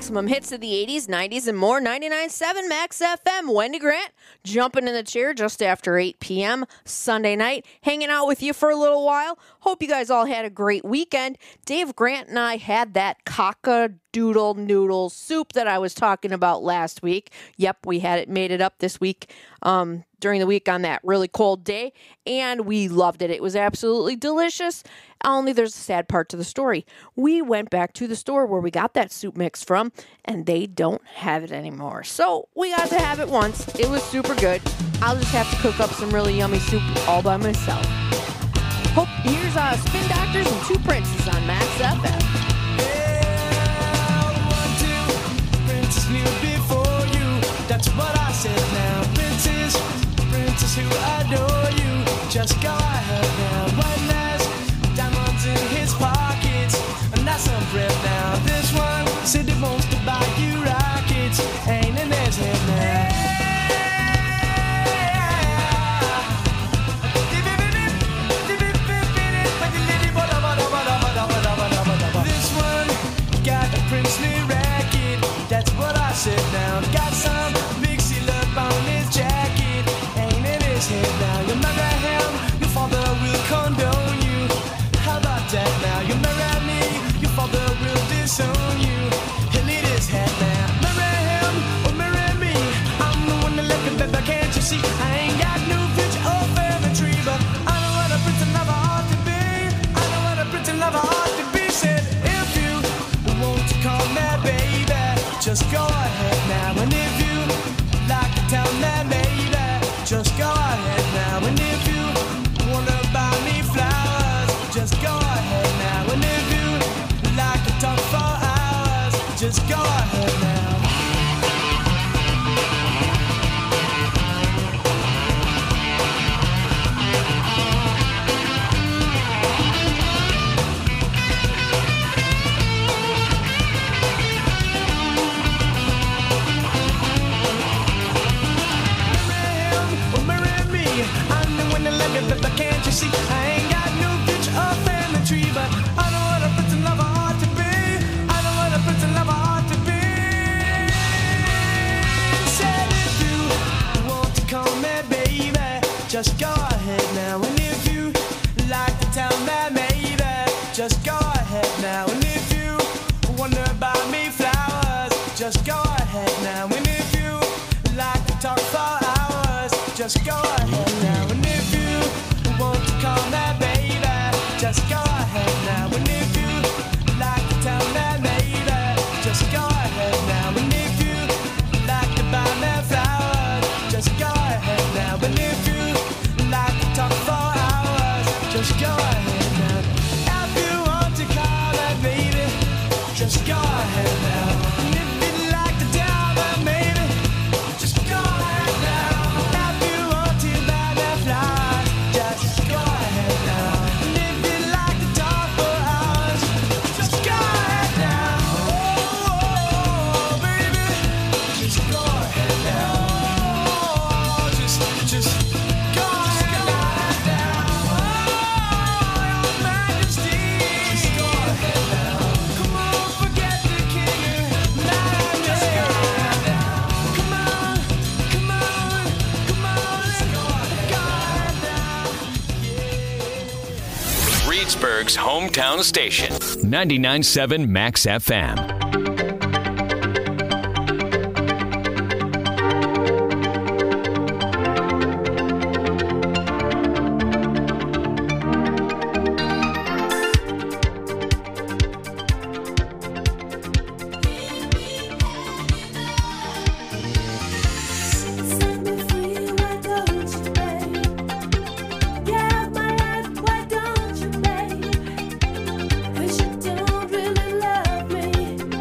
maximum hits of the 80s, 90s, and more. 99.7 Max FM. Wendy Grant jumping in the chair just after 8 p.m. Sunday night, hanging out with you for a little while. Hope you guys all had a great weekend. Dave Grant and I had that cock-a-doodle noodle soup that I was talking about last week. Yep, we had it, made it up this week during the week on that really cold day, and we loved it. It was absolutely delicious. Only there's a sad part to the story. We went back to the store where we got that soup mix from, and they don't have it anymore. So we got to have it once. It was super good. I'll just have to cook up some really yummy soup all by myself. Here's Spin Doctors and Two Princes on Max FM. Yeah, 1, 2, Princess knew before you. That's what I said now. Princess who adore you. Just go ahead now. One has diamonds in his pockets, and that's some breath now. This one said he wants to buy you rockets. Ain't in his head now. This one got a princely racket. That's what I said now. Got some big seal up on his jacket. Ain't in his head now. You marry him, your father will condone you. How about that now? You marry me, your father will disown you. He'll eat his head now. Marry him or marry me. I'm the one that left him, baby, can't you see? I ain't got no picture or family tree, but I know what a prince and lover ought to be. I know what a prince and lover ought to be. Said if you want to call me baby, just go ahead now. And if you like to tell me maybe, just go ahead now. And if you wanna buy me flowers, just go ahead now. And if you like to talk for hours, just go ahead now. But can't you see? I ain't got no picture or family tree, but I know what a prince and lover ought to be. I know what a prince and lover ought to be. Said if you want to call me baby, just go ahead now. And if you like to tell me maybe, just go ahead now. And if you wonder buy me flowers, just go ahead now. And if you like to talk for hours, just go ahead now. And if you want to call me baby, just go ahead now. And if you like to tell me maybe, just go ahead now. And if you like to buy me flowers, just go ahead now. And if you like to talk for hours, just go ahead now. If you want to call me baby, just go ahead now. And if you like to tell me maybe, just go ahead now. If you want to buy me flowers, just go ahead now. And if you like to talk for hours, just go ahead now. Oh, baby, just go ahead now. Oh, just go ahead now. Oh, your majesty, just go ahead now. Come on, forget the king. Just go ahead now. Come on, come on, come on, let's go ahead now. Reedsburg's hometown station, 99.7 Max FM. Set me free, why don't you, babe? Get out my life, why don't you, babe? 'Cause you don't really love me.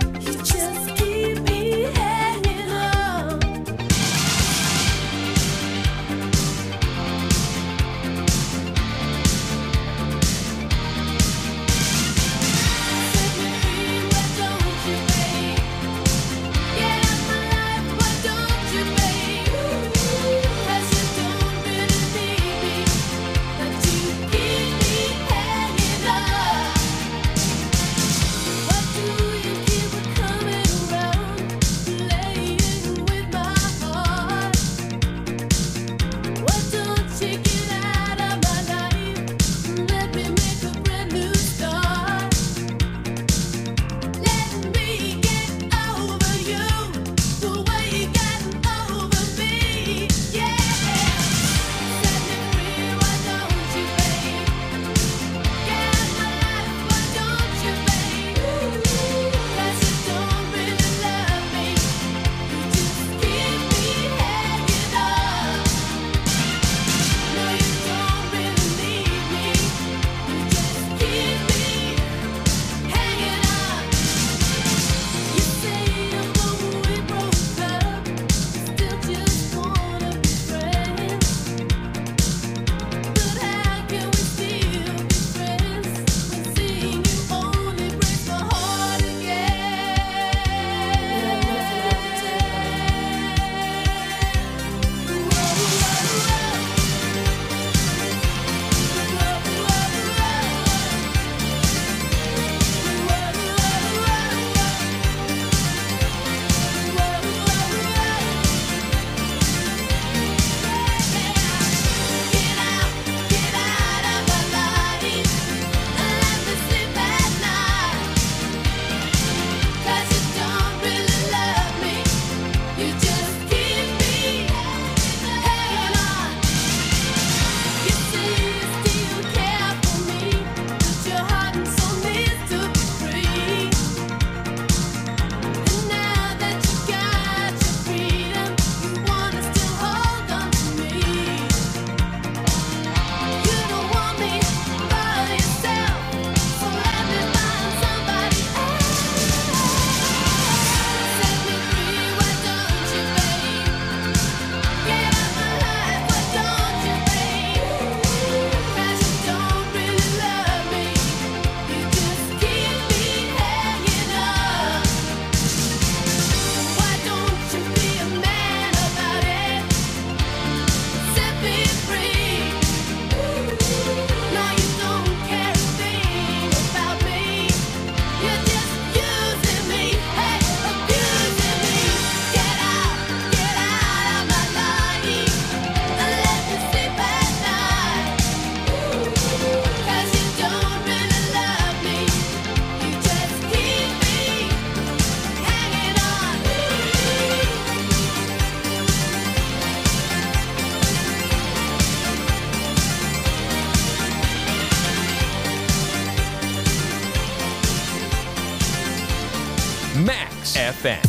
FM.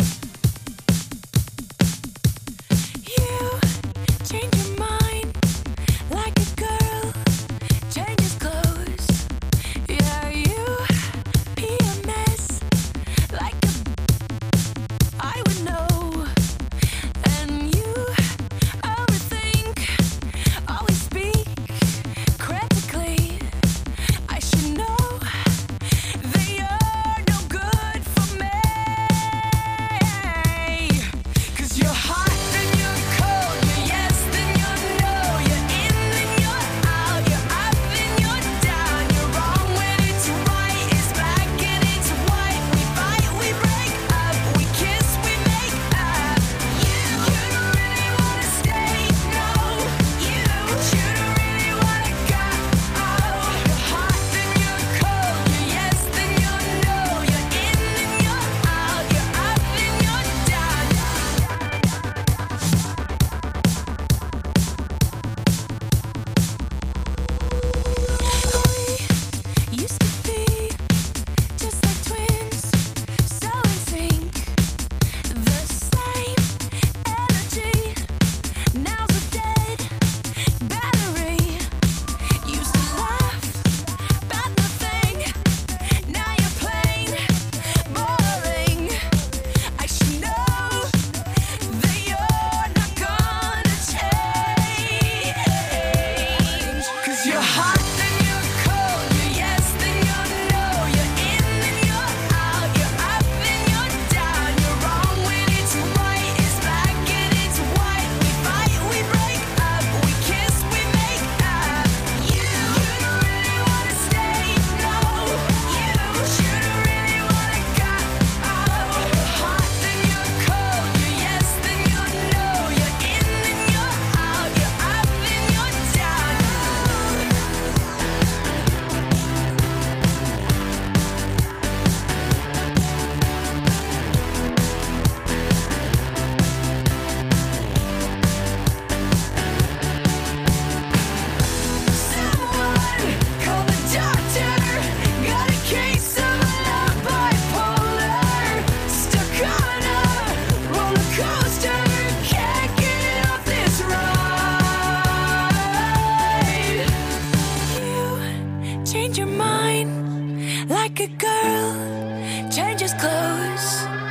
You change your mind like a girl changes clothes. Yeah, you be a mess like I would know. And you overthink, always speak critically. I should know that you're no good for me. 'Cause you're hot, then you're cold, you're yes, then you're no, you're in, then you're out, you're up, then you're down, you're wrong when it's right, it's black and it's white. We fight, we break up, we kiss, we make up. You don't really wanna stay, no. You don't really wanna go. You're hot, then you're cold, you're yes, then you're no, you're in, then you're out, you're up, then you're down. We used to be just like twins, so in sync, the same energy. Now's a dead battery. Used to laugh about nothing. Now you're plain boring. I should know that you're not gonna change. 'Cause you're hot, then you're cold, you're yes, then you're no, you're in, then you're out, you're up, then you're down, you're wrong when it's right, it's black and it's white. We fight, we break up, we kiss, we make up. You don't really wanna stay, no. You shouldn't really wanna go. You're hot, then you're cold, you're yes, then you're no, you're in, then you're out, you're up, then you're down. Someone call the doctor. Got a case of love bipolar. Stuck on a roller coaster. Can't get off this ride. You change your mind like a girl changes clothes.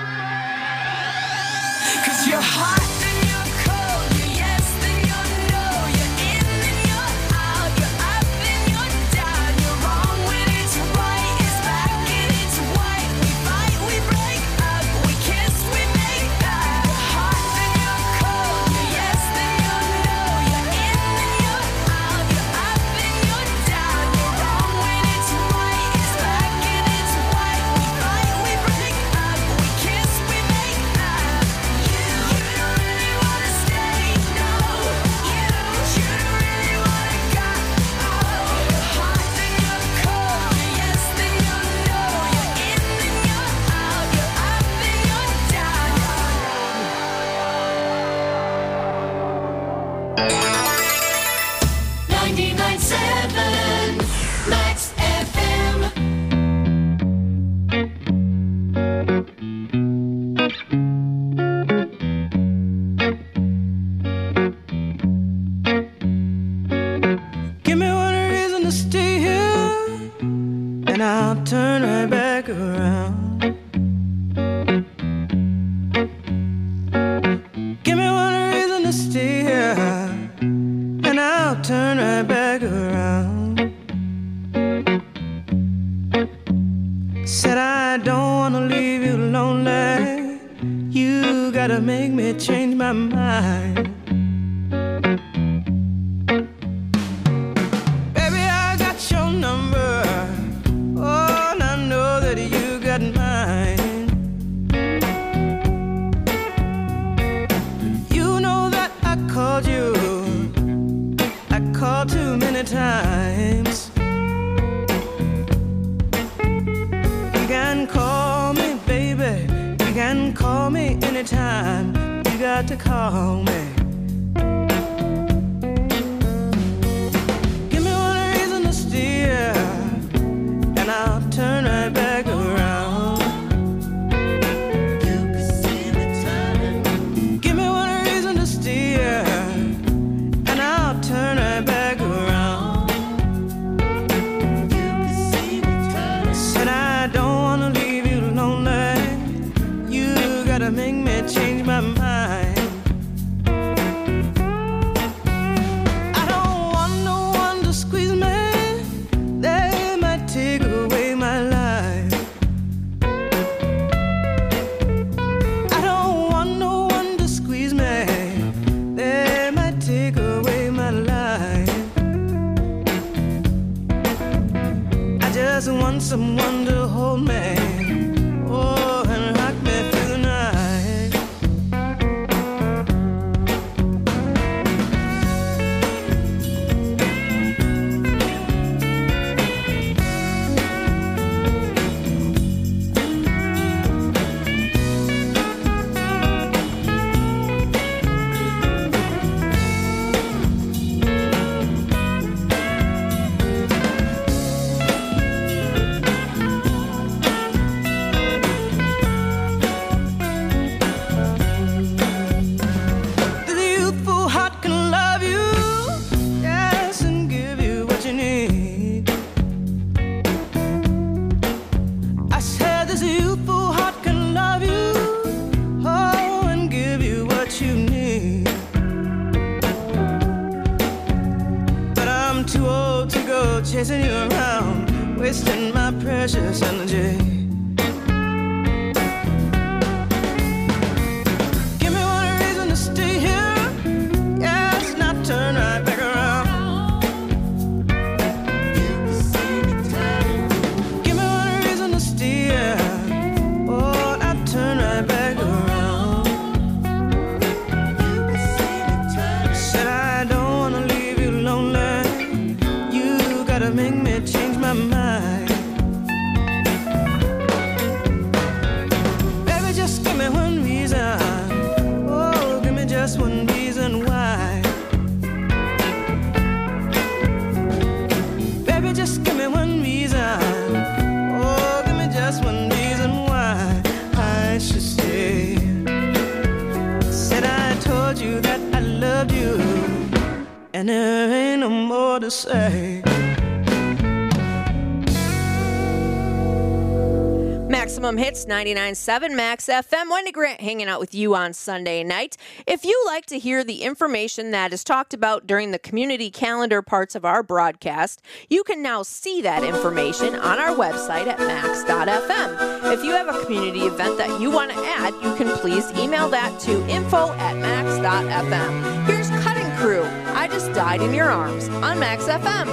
'Cause you're hot, then you're cold, you're yes, then you're no, you're in, then you're out, you're up, then you're down, you're wrong when it's right, it's black and it's white. We fight, we break up, we kiss, we make up. You're hot, then you're cold, you're yes, then you're no, you're in, then you're out, you're up, then you're down, you're wrong when it's right, it's black and it's white. We fight, we break up, we kiss, we make up. You don't really wanna stay, no. You shouldn't really wanna go. You're hot, then you're cold, you're yes, then you're no, you're in, then you're out, you're up, then you're down. 99.7 Max FM. Give me one reason to stay here, and I'll turn right back around. Give me one reason to stay here, and I'll turn right back around. Said I don't wanna leave you lonely. You gotta make me change my mind. Baby, I got your number. Oh, and I know that you got mine. You know that I called you. I called too many times. You can call me, baby. You can call me anytime. You got to call me. Give me one reason to steer, and I'll turn right back around. just want someone to hold me. Oh, and rock me through the night. Chasing you around, wasting my precious energy. Give me one reason to stay here. Yes, now turn right back around. Give me one reason to stay here. Oh, now turn right back around. Said I don't wanna leave you lonely. Make me change my mind. Baby, just give me one reason. Oh, give me just one reason why. Baby, just give me one reason. Oh, give me just one reason why I should stay. Said I told you that I loved you, and there ain't no more to say. Maximum Hits 99.7 Max FM. Wendy Grant hanging out with you on Sunday night. If you like to hear the information that is talked about during the community calendar parts of our broadcast, you can now see that information on our website at max.fm. If you have a community event that you want to add, you can please email that to info@max.fm. Here's Cutting Crew, I Just Died in Your Arms on Max FM.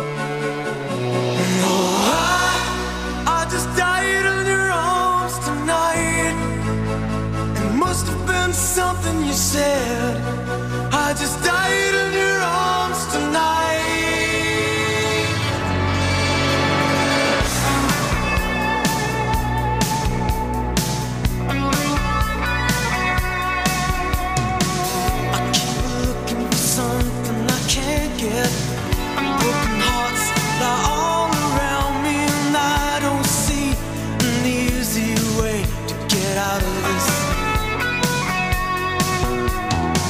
I just died in your arms tonight. It must have been something you said. I just died in your arms tonight. I keep looking for something I can't get. Broken hearts lie all around me, and I don't see an easy way to get out of this.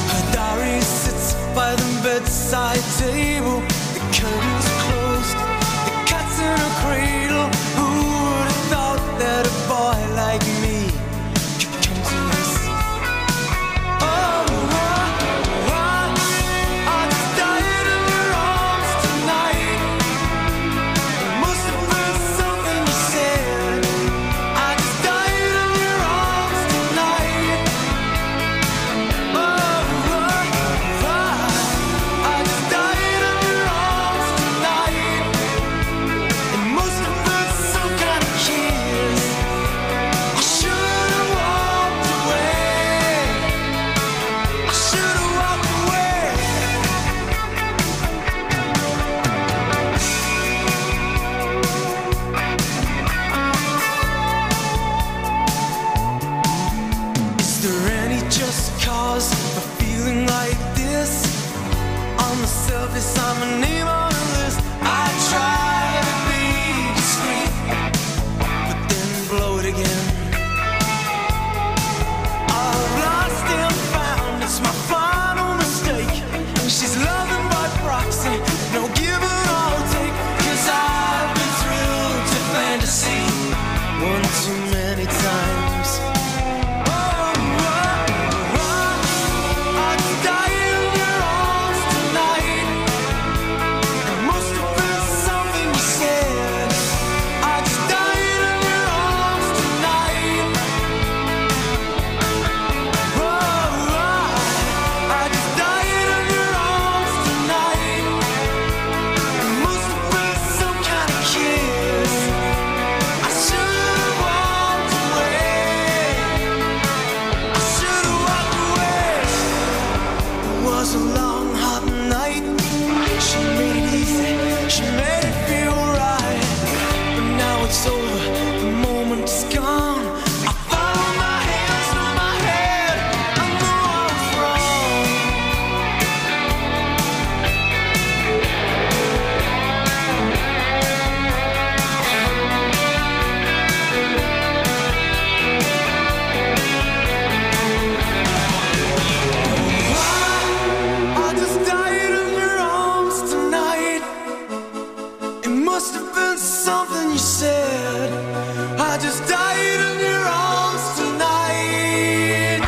was something you said. I just died in your arms tonight.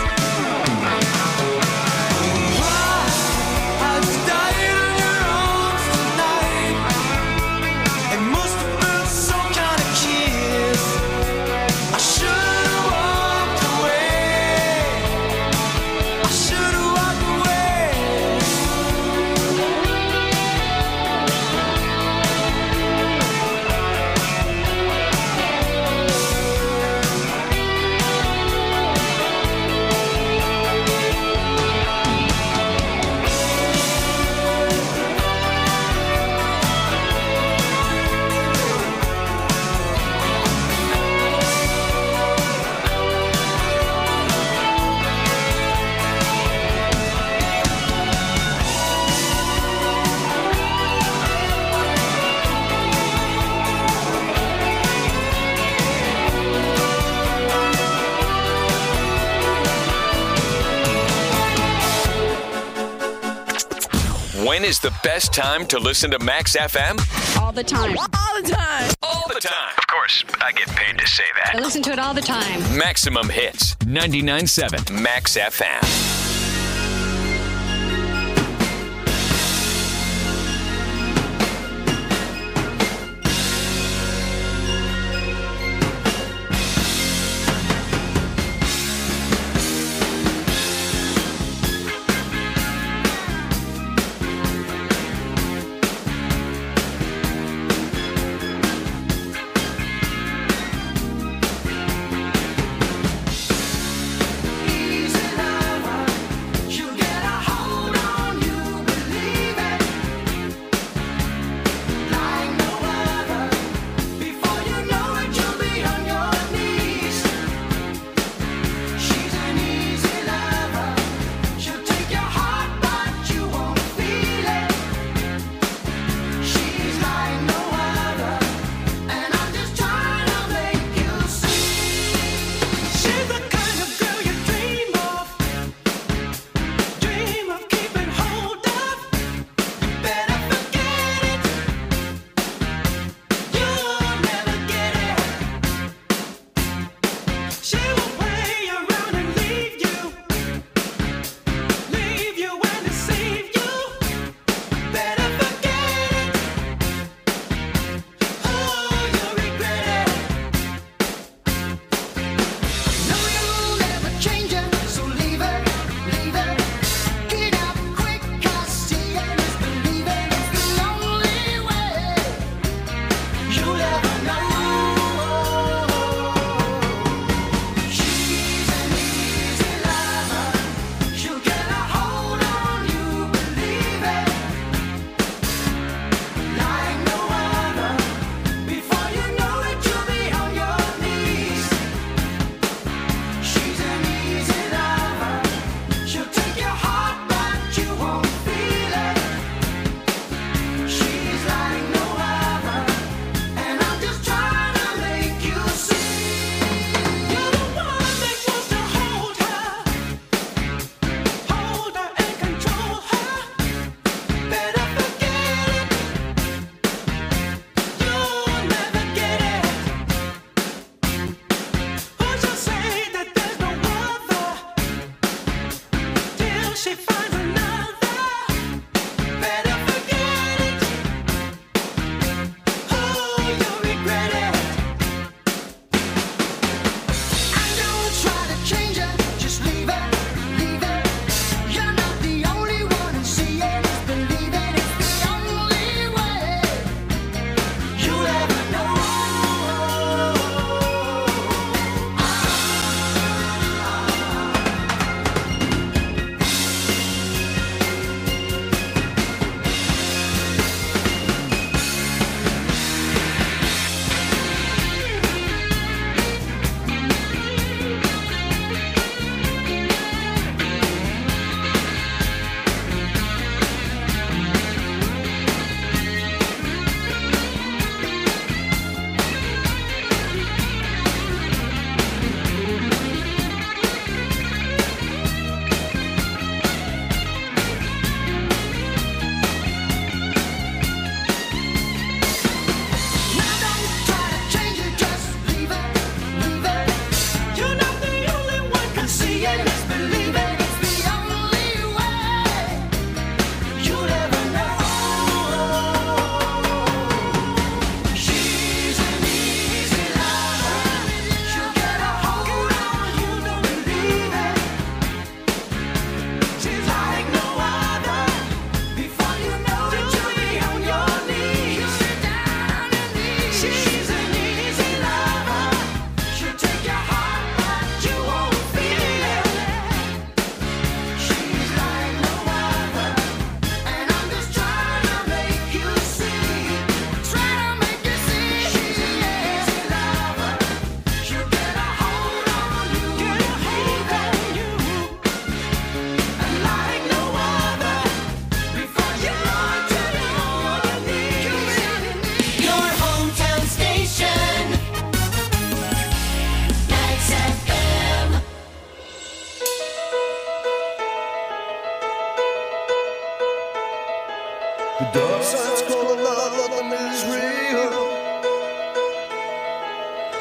I just died in your arms tonight. It must have been some kind of kiss. I should have walked away. I should have walked away. When is the best time to listen to Max FM? All the time. All the time. All the time. Of course, I get paid to say I that. listen to it all the time. Maximum hits. 99.7 Max FM. Easy lover.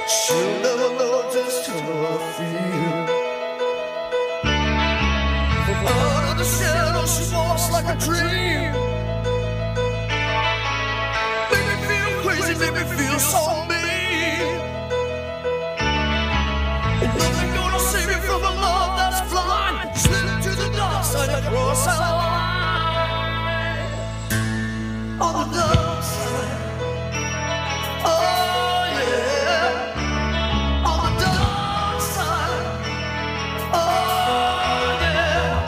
She'll never know just how I feel. From out of the shadow, she walks like a dream. Make me feel crazy, make me feel so mean. Ain't nothing gonna save me from a love that's blind. Slip to the dark side and cross that line. On the dark side. Oh yeah. On the dark side. Oh yeah.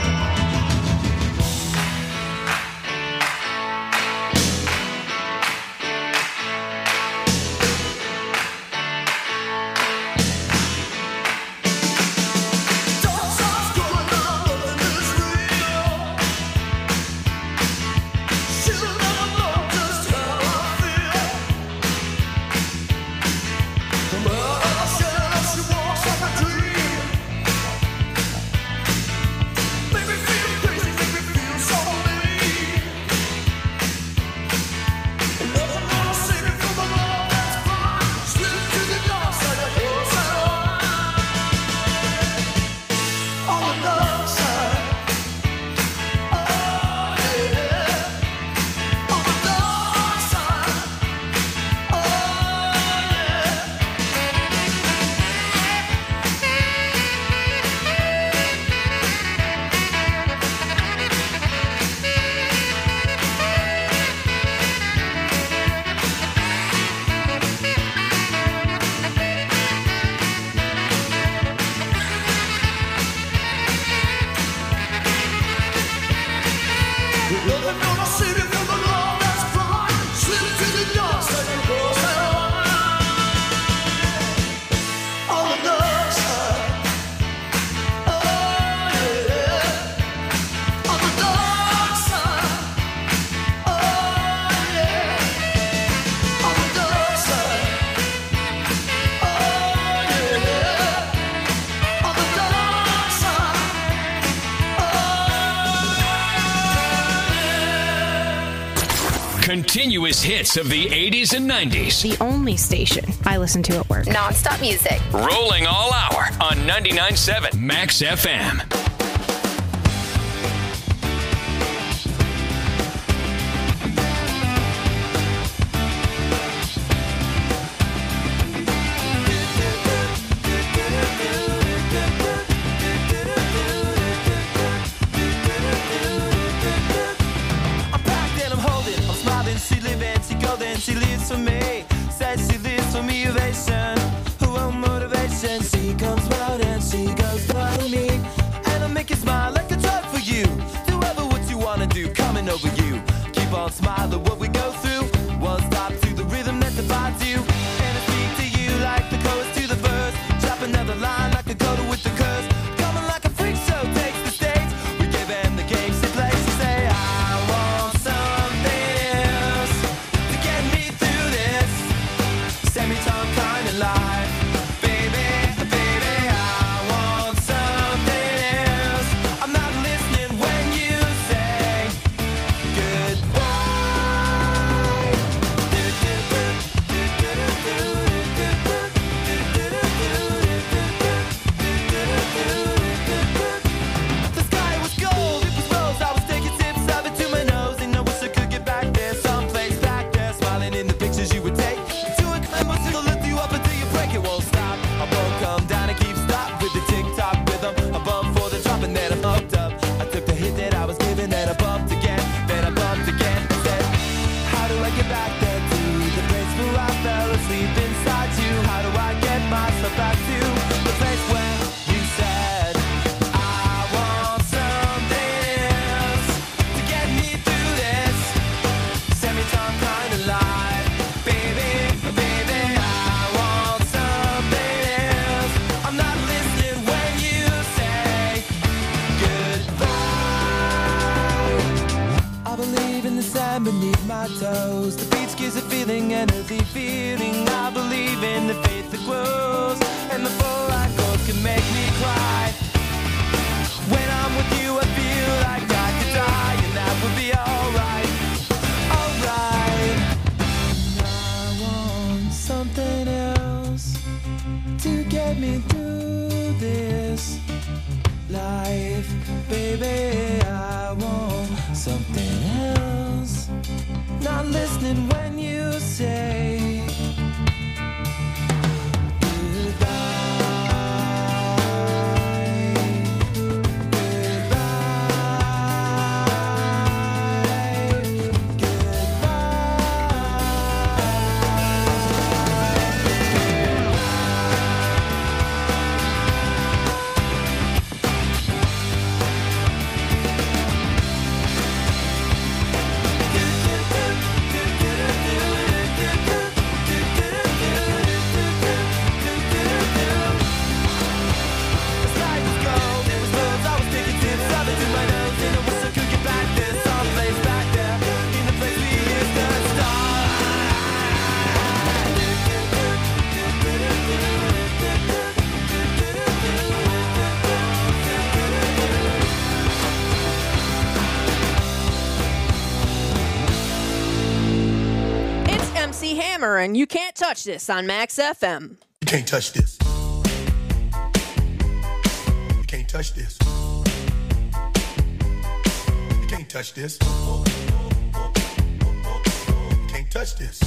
Dark side's going on, nothing is real. She'll never know just how I feel. From out of the shadow, she walks like a dream. Make me feel crazy, make me feel so mean. And nothing gonna save me from a love that's blind. Slip to the dark side and cross that line. On the dark side. Oh yeah. On the dark side. Oh yeah. Nothing gonna save me from a love that's blind. Slip to the dark side and cross that line. On the dark side. Oh yeah. On the dark side. Oh yeah. On the dark side. Oh yeah. On the dark side. Continuous hits of the 80s and 90s. The only station I listen to at work. Non-stop music. Rolling all hour on 99.7 Max FM. I'm packed and I'm holding, I'm smiling, she living, she golden, she lives for me. Says she lives for me, ovation, who will motivation. She comes round and she goes for me, and I make you smile like I tried for you. Do ever what you wanna do, coming over you. Keep on smiling, what we go through. One stop to the rhythm that divides you, and I speak to you like the chorus to the verse. Drop another line like a coda with the curse. Coming like a freak show takes the stage. We give them the game she plays. She say, I want something else to get me through this semi-time kind of life. Baby, baby, I want something else. I'm not listening when you say goodbye. The sky was gold, it was rose. I was taking sips of it to my nose, and I wish I could get back there, someplace back there, smiling in the pictures you would take. To a climb, it'll lift you up until you break. It won't stop. I won't come down and keep stop with the tick-tock rhythm. I bump for the drop and then I'm hooked up. I took the hit that I was given, then I bumped again, then I bumped again. I said, how do I get back there to the place where I fell asleep inside you? How do I get myself back to the place where you said I want something else to get me through this semi-time kind of life? Baby, baby, I want something else. I'm not listening when you say goodbye. I believe in the sand beneath my toes. The beach gives a feeling, an earthy feeling. I believe in the faith that grows, and the four chords can make me cry. When I'm with you, I feel like I could die, and that would be alright. Alright. I want something else to get me through this life. Baby, I want something else. Not listening when you say MC Hammer, and you can't touch this on Max FM. You can't touch this. You can't touch this. You can't touch this. You can't touch this.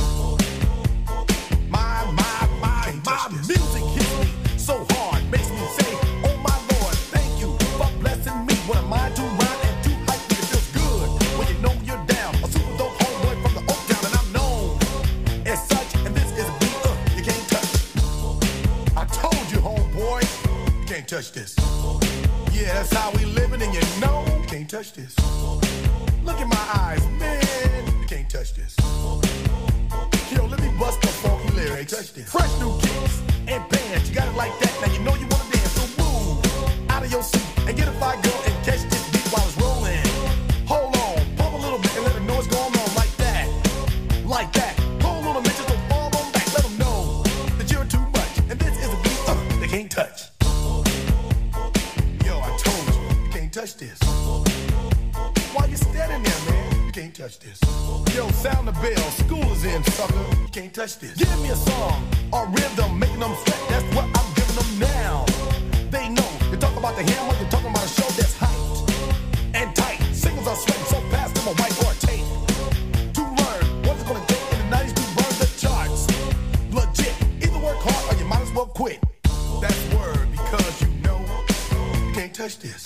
My music hits me so hard, makes me say, oh my Lord, thank you for blessing me. What am I to rhyme and too hype? It feels good when you know you're down. A super dope homeboy from the Oak Town, and I'm known as such, and this is a beat you can't touch. I told you, homeboy, you can't touch this. Yeah, that's how we living, and you know you can't touch this. Look in my eyes, man, you can't touch this. Yo, let me bust the funky lyrics. Fresh new kicks and bands, you got it like that. Now you know you wanna dance, so move out of your seat and get a fire girl and catch this beat while it's rolling. Hold on, pump a little bit and let them know what's going on like that. Like that. Hold on a minute, just don't fall on back. Let them know that you're too much. And this is a beat they can't touch. Yo, I told you, you can't touch this. Why you standing there, man? You can't touch this. Yo, sound the bell, school is in, sucker. You can't touch this. Give me a song or rhythm, making them sweat. That's what I'm giving them now. They know. You talk about the hammer, you're talking about a show that's hyped and tight. Singles are sweating so fast, them a whiteboard tape. To learn what it's gonna take in the 90s to burn the charts. Legit. Either work hard or you might as well quit. That's word because you know you can't touch this.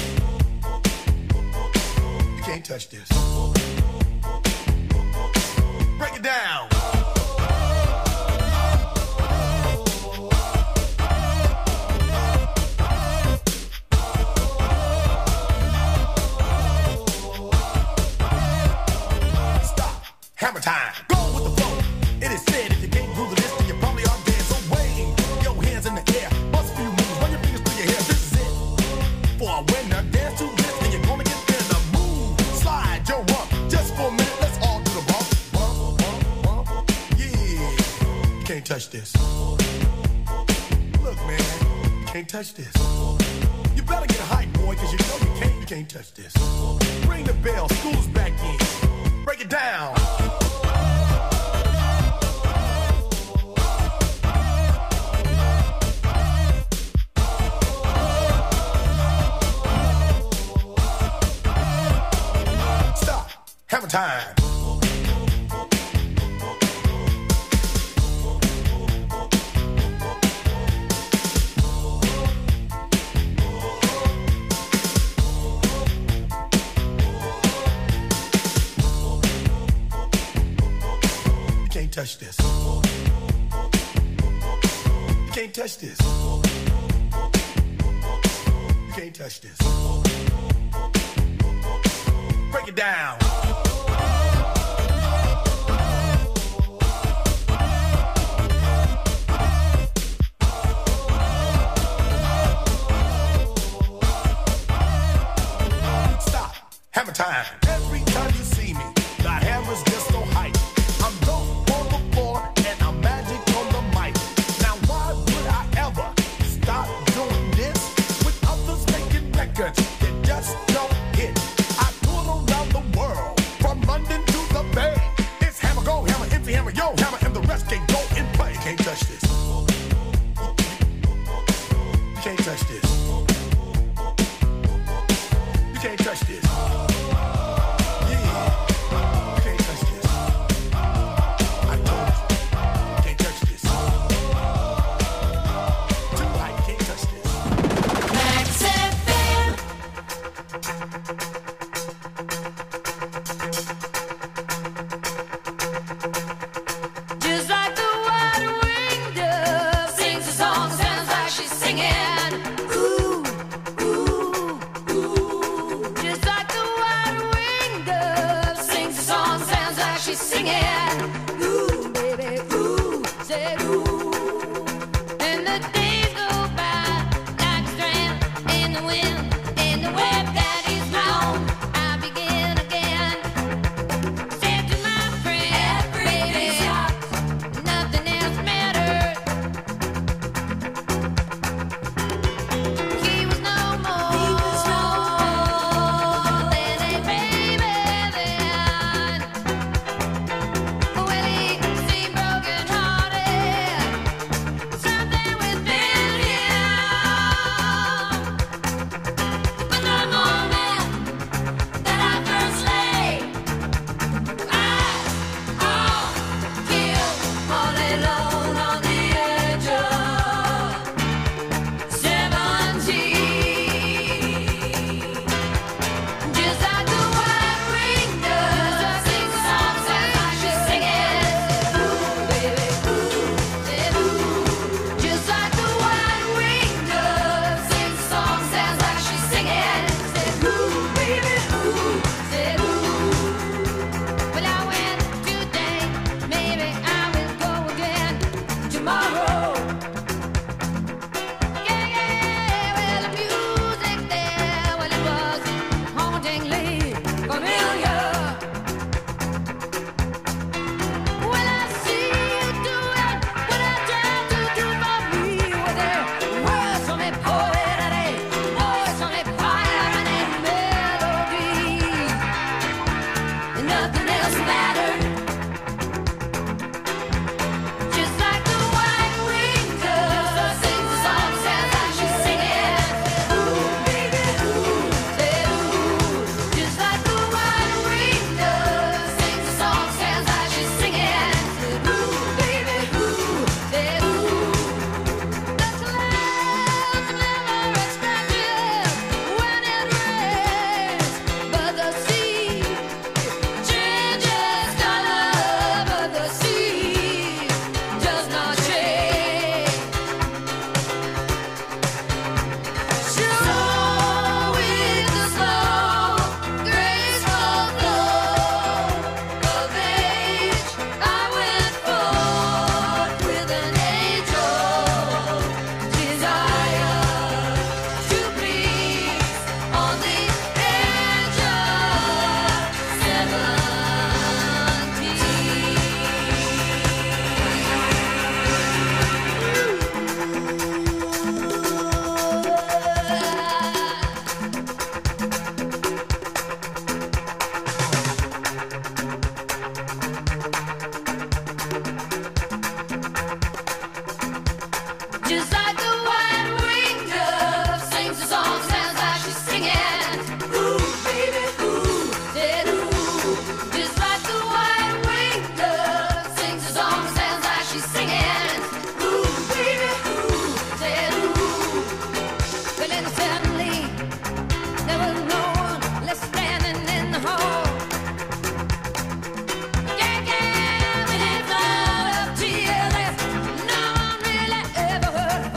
You can't touch this. Break it down. Stop. Hammer time. Go with the flow. It is said if you can't groove the list, then you probably are dead. So wave your hands in the air. Bust a few moves. Run your fingers through your hair. This is it. For a winner, dance to this, and you're gonna get there. The move. Slide your rump. Just for a minute, let's all do the bump. Bump, bump, bump. Yeah. You can't touch this. Look, man. You can't touch this. You better get hype, boy, because you know you can't touch this. Ring the bell. School's back in. Break it down. Stop. Hammer time. You can't touch this. You can't touch this. You can't touch this. Break it down. Stop. Hammer time. Every time you see me, the hammer's just so hype. I'm dope on the floor and I'm magic on the mic. Now why would I ever stop doing this with others making records that just don't hit? I tour around the world from London to the Bay. It's hammer, go hammer, empty hammer, yo hammer, and the rest can go and play. You can't touch this. Ever heard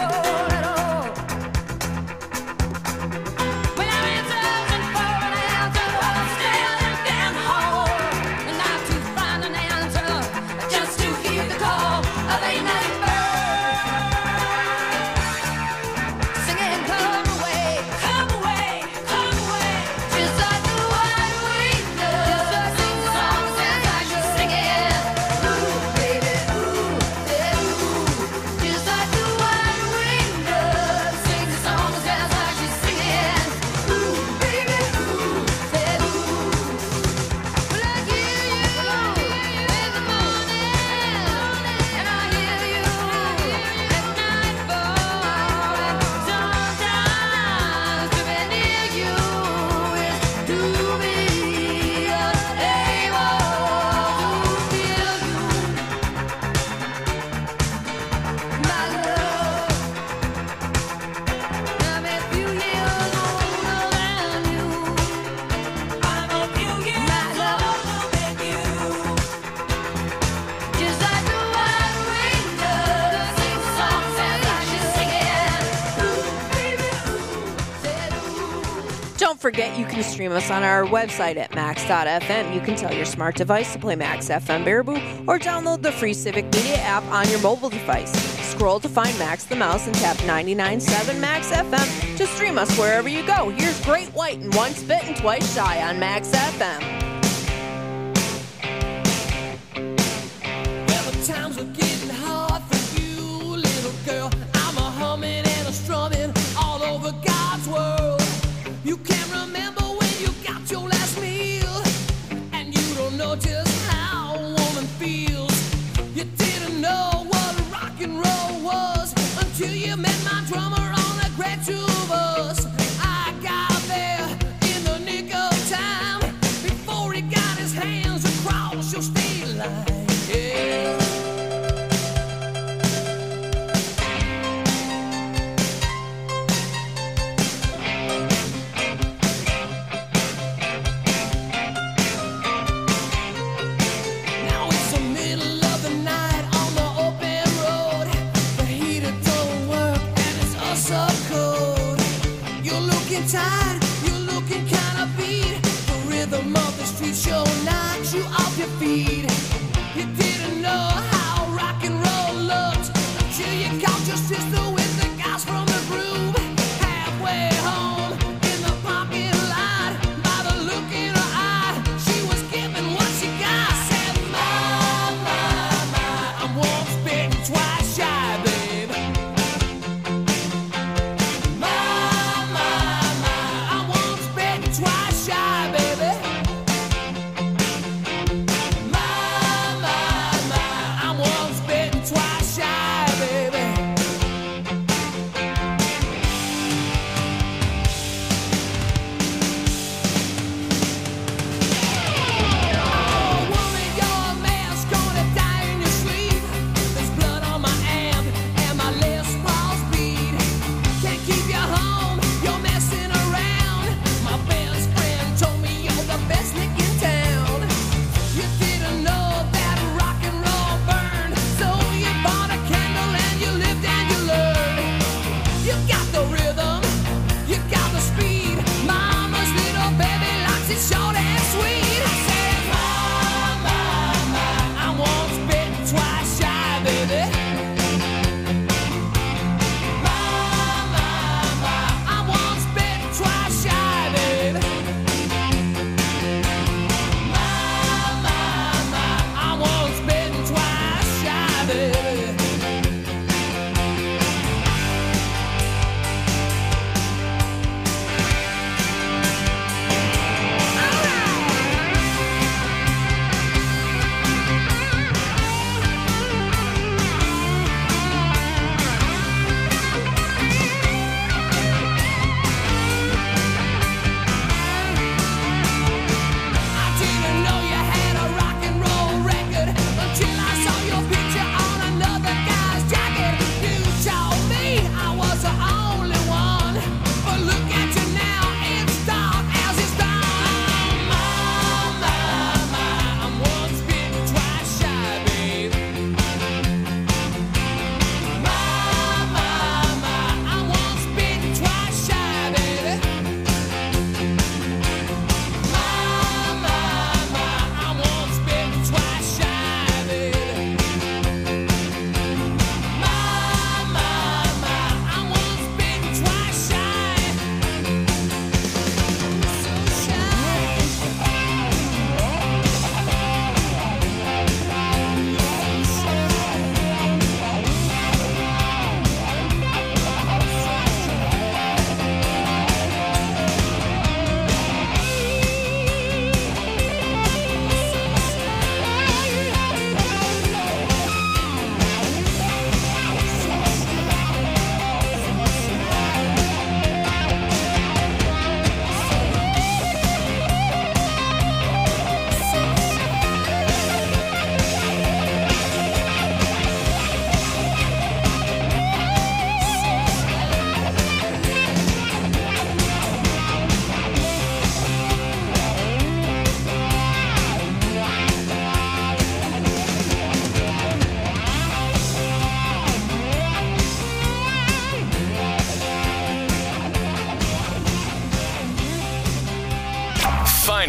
Don't forget you can stream us on our website at max.fm. You can tell your smart device to play Max FM Baraboo or download the free Civic Media app on your mobile device. Scroll to find Max the Mouse and tap 99.7 Max FM to stream us wherever you go. Here's Great White and Once Bitten, Twice Shy on Max FM. Well, the times are getting hard for you, little girl. I'm a humming and a strumming all over God's world. You can't remember when you got your last meal, and you don't know just how a woman feels. You didn't know what rock and roll was until you met my drummer on the Great Tour Bus. I got there in the nick of time before he got his hands across your state line. Yeah. Now it's the middle of the night on the open road. The heater don't work and it's us up cold. You're looking tired, you're looking kinda beat. The rhythm of the street show knocks you off your feet. You didn't know how rock and roll looked until you caught your sister with the guys from the groove. Halfway home in the parking lot, by the look in her eye, she was giving what she got. Said, my, I'm once bitten, twice shy, babe. My,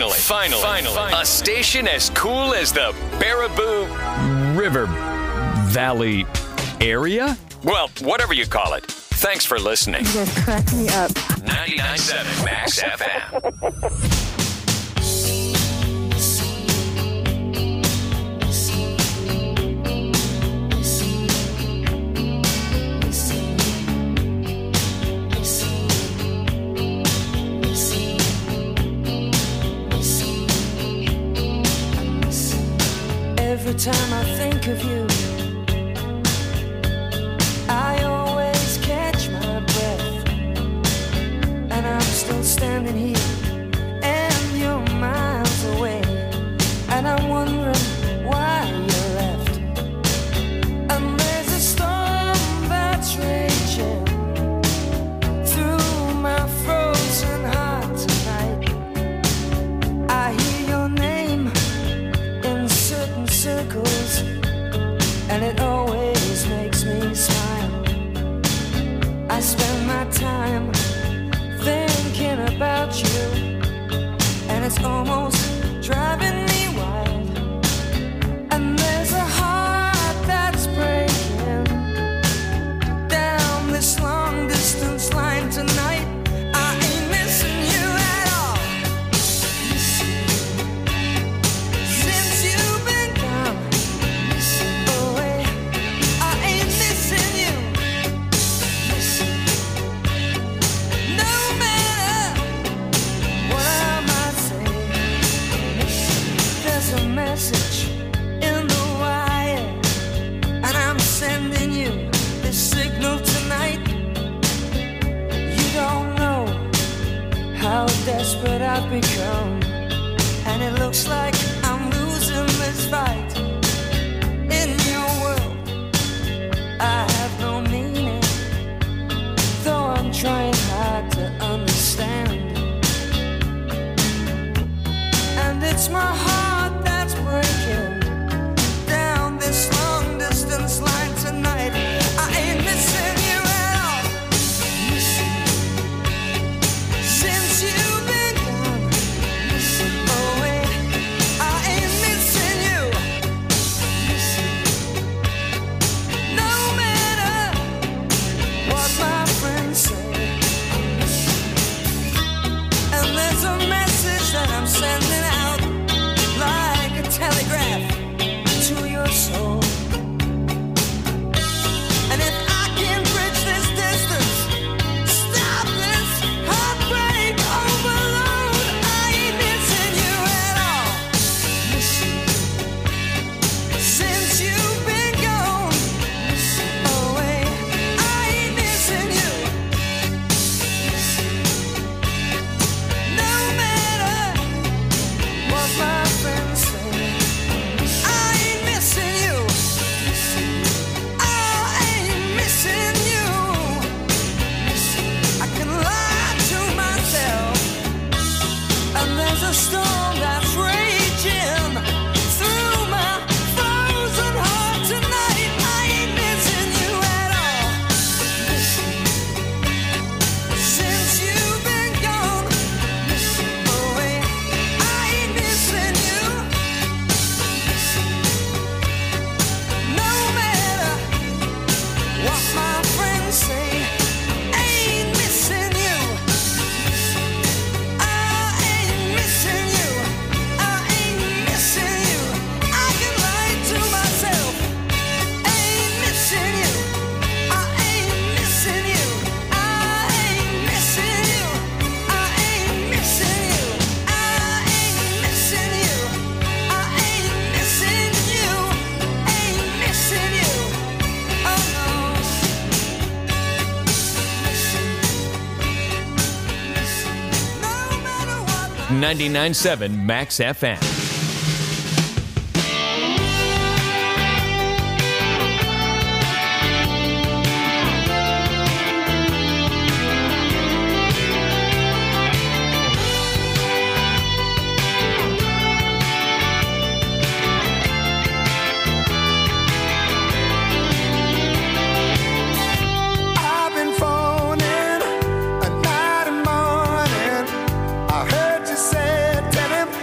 Finally, a station as cool as the Baraboo River Valley area? Well, whatever you call it. Thanks for listening. You guys crack me up. 99.7 Max FM. Every time I think of you, I always catch my breath. And I'm still standing here, and you're miles away. And I'm wondering why you left. And there's a storm that's raging through my frozen heart tonight. I hear your name in certain circles, and it always makes me smile. I spend my time thinking about you, and it's almost driving me wild. And there's a heart that's breaking down this long distance line tonight. I ain't missing you at all. Since you've been gone away, I ain't missing you. No matter what I might say, there's a message in the wire, and I'm sending you this signal tonight. You don't know how desperate I've become, and it looks like I'm losing this fight. In your world, I have no meaning, though I'm trying hard to understand. And it's my heart that's breaking down this long distance line tonight. I ain't missing you at all. Since you've been gone away, I ain't missing you. No matter what my friends say. And there's a message that I'm sending out like a telegraph to your soul. And if I can bridge this distance, stop this heartbreak overload, I ain't missing you at all. Since you've been gone away, I ain't missing you. No matter what my friends say, I ain't missing you. I ain't missing you. I can lie to myself, and there's a storm that's raging through my frozen heart tonight. I ain't missing you at all. Since you've been gone away, I ain't missing you. No matter what my friends say, ain't missing you. I ain't missing you. I ain't missing you. I can lie to myself. Ain't missing you. I ain't missing you. I ain't missing you. I ain't missing you. I ain't missing you. I ain't missing you. Ain't missing you. Oh no. 99.7 Max FM. I've been phoning a night and morning. I heard you say, tell him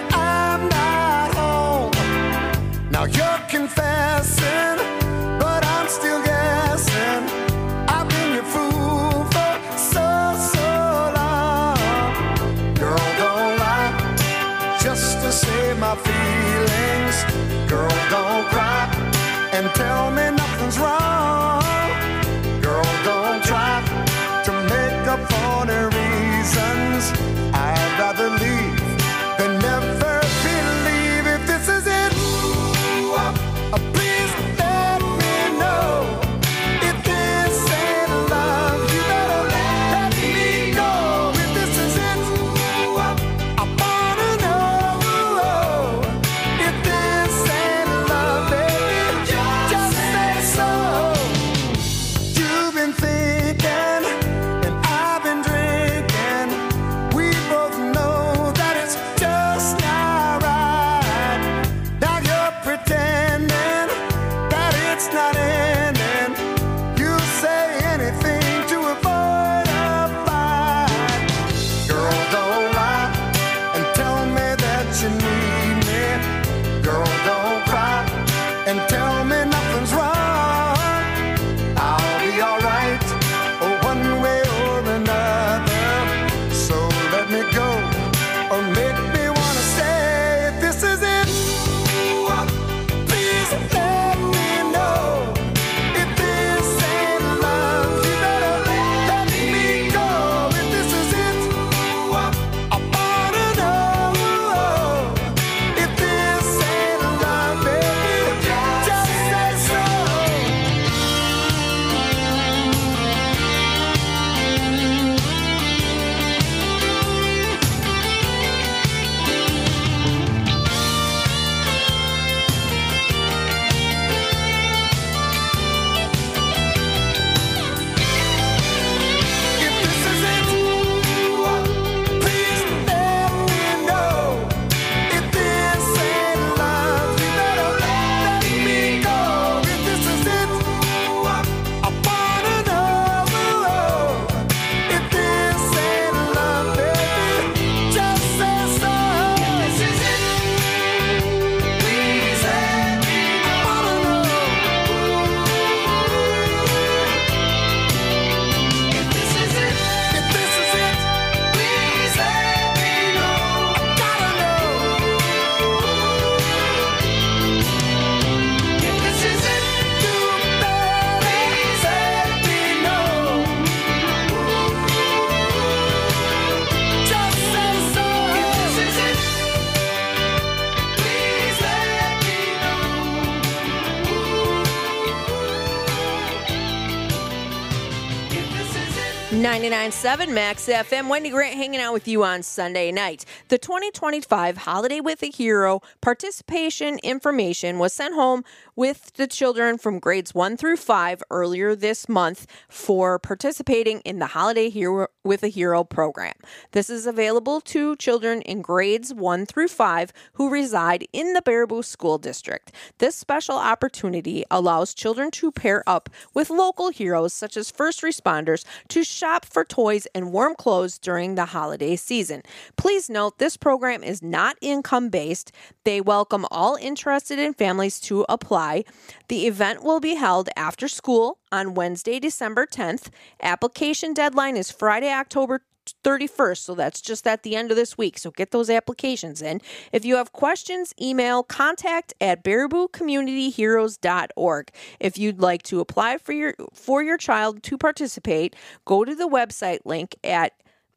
99.7 Max FM. Wendy Grant hanging out with you on Sunday night. The 2025 Holiday with a Hero participation information was sent home with the children from grades 1 through 5 earlier this month for participating in the Holiday Hero with a Hero program. This is available to children in grades 1 through 5 who reside in the Baraboo School District. This special opportunity allows children to pair up with local heroes such as first responders to shop for toys and warm clothes during the holiday season. Please note this program is not income-based. They welcome all interested in families to apply. The event will be held after school on Wednesday, December 10th. Application deadline is Friday, October 31st, so that's just at the end of this week. So get those applications in. If you have questions, email contact@baraboocommunityheroes.org. If you'd like to apply for your child to participate, go to the website link at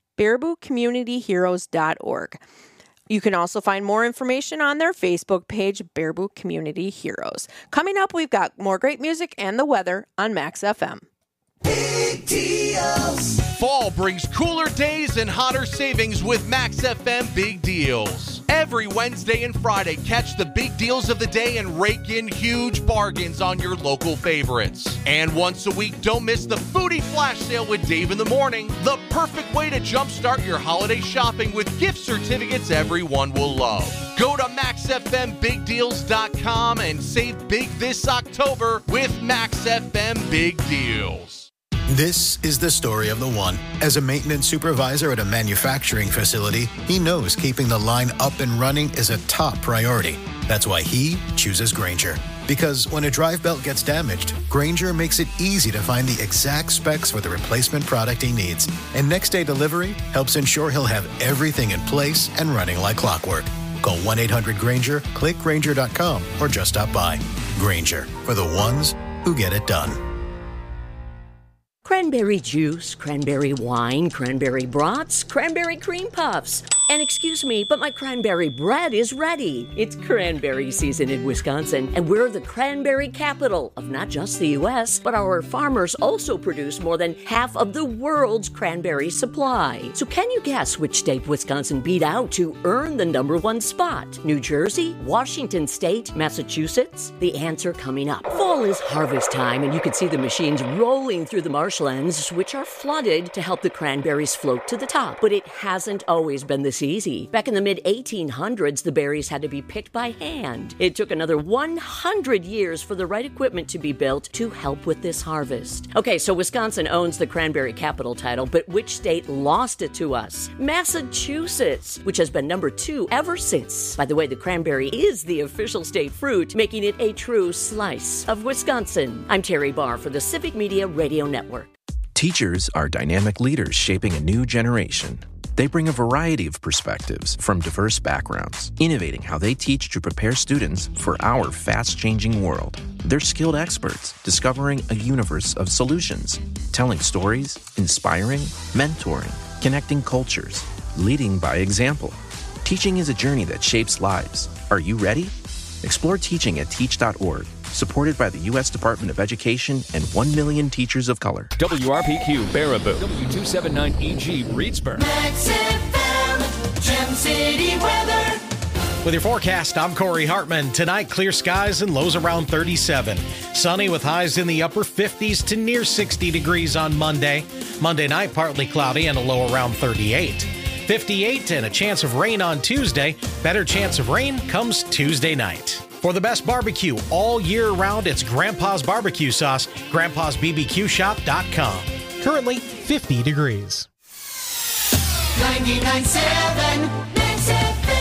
baraboocommunityheroes.org. You can also find more information on their Facebook page, Baraboo Community Heroes. Coming up, we've got more great music and the weather on Max FM. Big deals. Fall brings cooler days and hotter savings with Max FM Big Deals. Every Wednesday and Friday, catch the big deals of the day and rake in huge bargains on your local favorites. And once a week, don't miss the Foodie Flash Sale with Dave in the Morning, the perfect way to jumpstart your holiday shopping with gift certificates everyone will love. Go to MaxFMBigDeals.com and save big this October with Max FM Big Deals. This is the story of the one. As a maintenance supervisor at a manufacturing facility, he knows keeping the line up and running is a top priority. That's why he chooses Grainger. Because when a drive belt gets damaged, Grainger makes it easy to find the exact specs for the replacement product he needs. And next day delivery helps ensure he'll have everything in place and running like clockwork. Call 1-800-GRAINGER, click Grainger.com, or just stop by. Grainger, for the ones who get it done. Cranberry juice, cranberry wine, cranberry brats, cranberry cream puffs. And excuse me, but my cranberry bread is ready. It's cranberry season in Wisconsin, and we're the cranberry capital of not just the U.S., but our farmers also produce more than half of the world's cranberry supply. So can you guess which state Wisconsin beat out to earn the number one spot? New Jersey, Washington State, Massachusetts? The answer coming up. Fall is harvest time, and you can see the machines rolling through the marshlands, which are flooded to help the cranberries float to the top. But it hasn't always been this easy. Back in the mid-1800s, the berries had to be picked by hand. It took another 100 years for the right equipment to be built to help with this harvest. Okay, so Wisconsin owns the cranberry capital title, but which state lost it to us? Massachusetts, which has been number 2 ever since. By the way, the cranberry is the official state fruit, making it a true slice of Wisconsin. I'm Terry Barr for the Civic Media Radio Network. Teachers are dynamic leaders shaping a new generation. They bring a variety of perspectives from diverse backgrounds, innovating how they teach to prepare students for our fast-changing world. They're skilled experts, discovering a universe of solutions, telling stories, inspiring, mentoring, connecting cultures, leading by example. Teaching is a journey that shapes lives. Are you ready? Explore teaching at teach.org. Supported by the U.S. Department of Education and 1 million teachers of color. WRPQ Baraboo, W279EG Reedsburg. Max FM, Gem City weather. With your forecast, I'm Corey Hartman. Tonight, clear skies and lows around 37. Sunny with highs in the upper 50s to near 60 degrees on Monday. Monday night, partly cloudy and a low around 38. 58 and a chance of rain on Tuesday. Better chance of rain comes Tuesday night. For the best barbecue all year round, it's Grandpa's Barbecue Sauce, grandpasbbqshop.com. Currently 50 degrees. 99.7 Max FM.